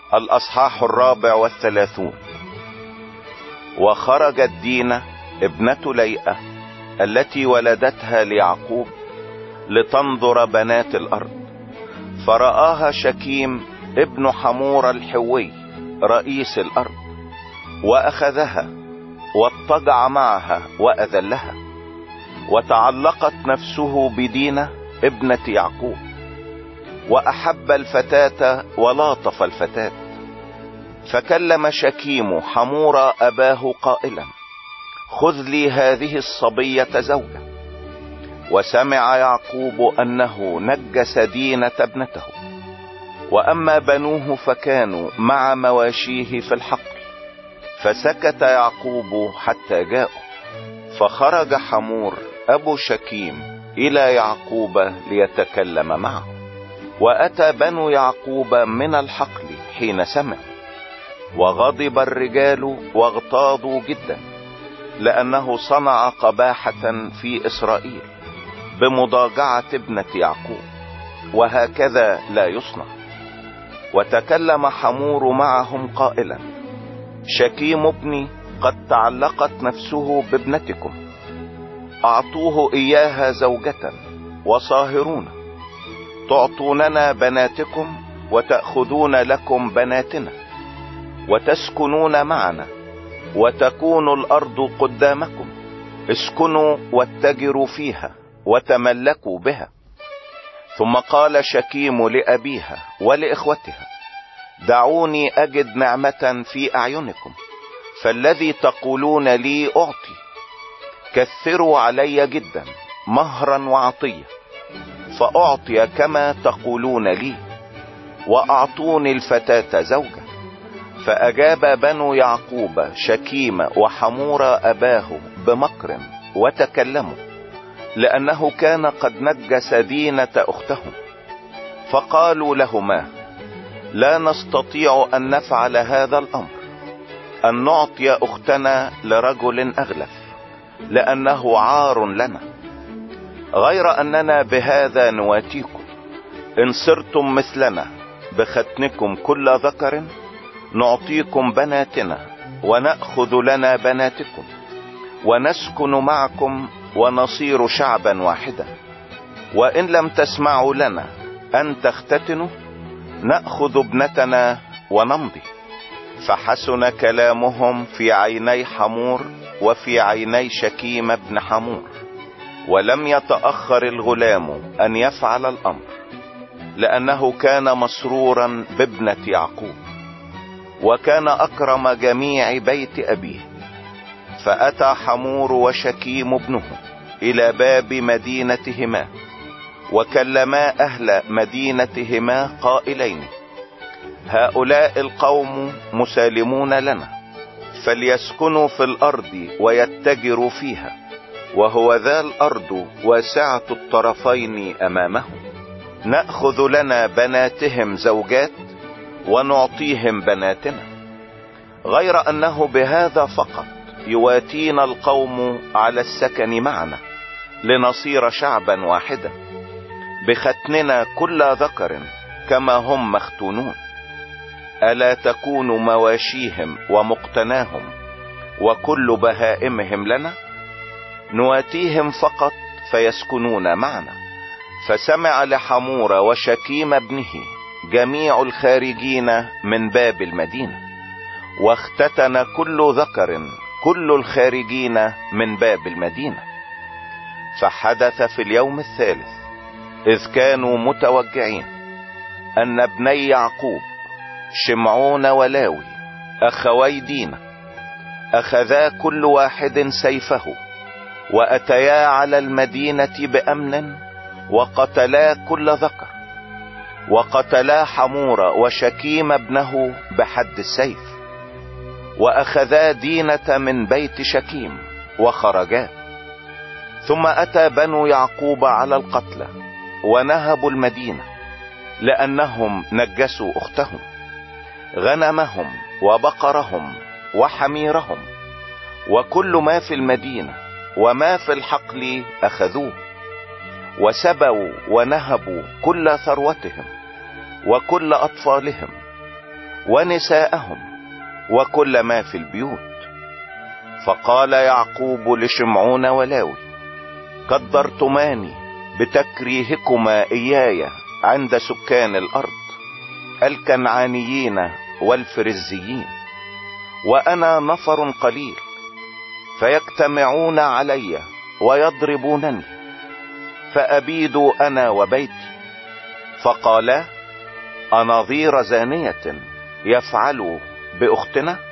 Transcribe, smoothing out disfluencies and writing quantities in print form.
الأصحاح 34. وخرجت دينة ابنة ليئة التي ولدتها ليعقوب لتنظر بنات الأرض، فرآها شكيم ابن حمور الحوي رئيس الأرض، وأخذها واضطجع معها وأذلها، وتعلقت نفسه بدينة ابنة يعقوب، وأحب الفتاة ولاطف الفتاة. فكلم شكيم حمور أباه قائلا: خذ لي هذه الصبية زوجة. وسمع يعقوب أنه نجس دينة ابنته، وأما بنوه فكانوا مع مواشيه في الحقل، فسكت يعقوب حتى جاءوا. فخرج حمور أبو شكيم إلى يعقوب ليتكلم معه، وأتى بنو يعقوب من الحقل حين سمعوا، وغضب الرجال واغتاظوا جدا، لأنه صنع قباحة في إسرائيل بمضاجعة ابنة يعقوب، وهكذا لا يصنع. وتكلم حمور معهم قائلا: شكيم ابني قد تعلقت نفسه بابنتكم، أعطوه إياها زوجة وصاهرون، تعطوننا بناتكم وتأخذون لكم بناتنا، وتسكنون معنا، وتكون الأرض قدامكم، اسكنوا واتجروا فيها وتملكوا بها. ثم قال شكيم لأبيها ولإخوتها: دعوني أجد نعمة في أعينكم، فالذي تقولون لي أعطي. كثروا علي جدا مهرا وعطية، فأعطي كما تقولون لي، وأعطوني الفتاة زوجة. فأجاب بنو يعقوب شكيم وحمور أباه بمكر وتكلموا، لأنه كان قد نجس دينة أختهم. فقالوا لهما: لا نستطيع أن نفعل هذا الأمر، أن نعطي أختنا لرجل أغلف، لأنه عار لنا، غير أننا بهذا نواتيكم: إن صرتم مثلنا بختنكم كل ذكر، نعطيكم بناتنا ونأخذ لنا بناتكم، ونسكن معكم ونصير شعبا واحدا. وإن لم تسمعوا لنا أن تختتنوا، نأخذ ابنتنا ونمضي. فحسن كلامهم في عيني حمور وفي عيني شكيم بن حمور، ولم يتأخر الغلام أن يفعل الأمر، لأنه كان مسرورا بابنة يعقوب، وكان أكرم جميع بيت أبيه. فأتى حمور وشكيم ابنه إلى باب مدينتهما، وكلما أهل مدينتهما قائلين: هؤلاء القوم مسالمون لنا، فليسكنوا في الأرض ويتجروا فيها، وهو ذا الأرض واسعة الطرفين أمامهم. نأخذ لنا بناتهم زوجات ونعطيهم بناتنا، غير أنه بهذا فقط يواتينا القوم على السكن معنا، لنصير شعبا واحدا، بختننا كل ذكر كما هم مختونون. ألا تكون مواشيهم ومقتناهم وكل بهائمهم لنا؟ نواتيهم فقط فيسكنون معنا. فسمع لحمور وشكيم ابنه جميع الخارجين من باب المدينة، واختتن كل ذكر كل الخارجين من باب المدينة. فحدث في اليوم الثالث إذ كانوا متوجعين أن ابني يعقوب شمعون ولاوي أخوي دينة أخذا كل واحد سيفه، وأتيا على المدينة بأمن، وقتلا كل ذكر، وقتلا حمور وشكيم ابنه بحد السيف، وأخذا دينة من بيت شكيم وخرجا. ثم أتى بنو يعقوب على القتلى ونهبوا المدينة، لأنهم نجسوا أختهم، غنمهم وبقرهم وحميرهم وكل ما في المدينة وما في الحقل أخذوه، وسبوا ونهبوا كل ثروتهم وكل أطفالهم، ونساءهم وكل ما في البيوت. فقال يعقوب لشمعون ولاوي: قدرتماني بتكريهكما إياي عند سكان الأرض الكنعانيين والفرزيين، وأنا نفر قليل، فيجتمعون علي ويضربونني، فأبيد أنا وبيتي. فقالا: أنظير زانية يفعل بأختنا؟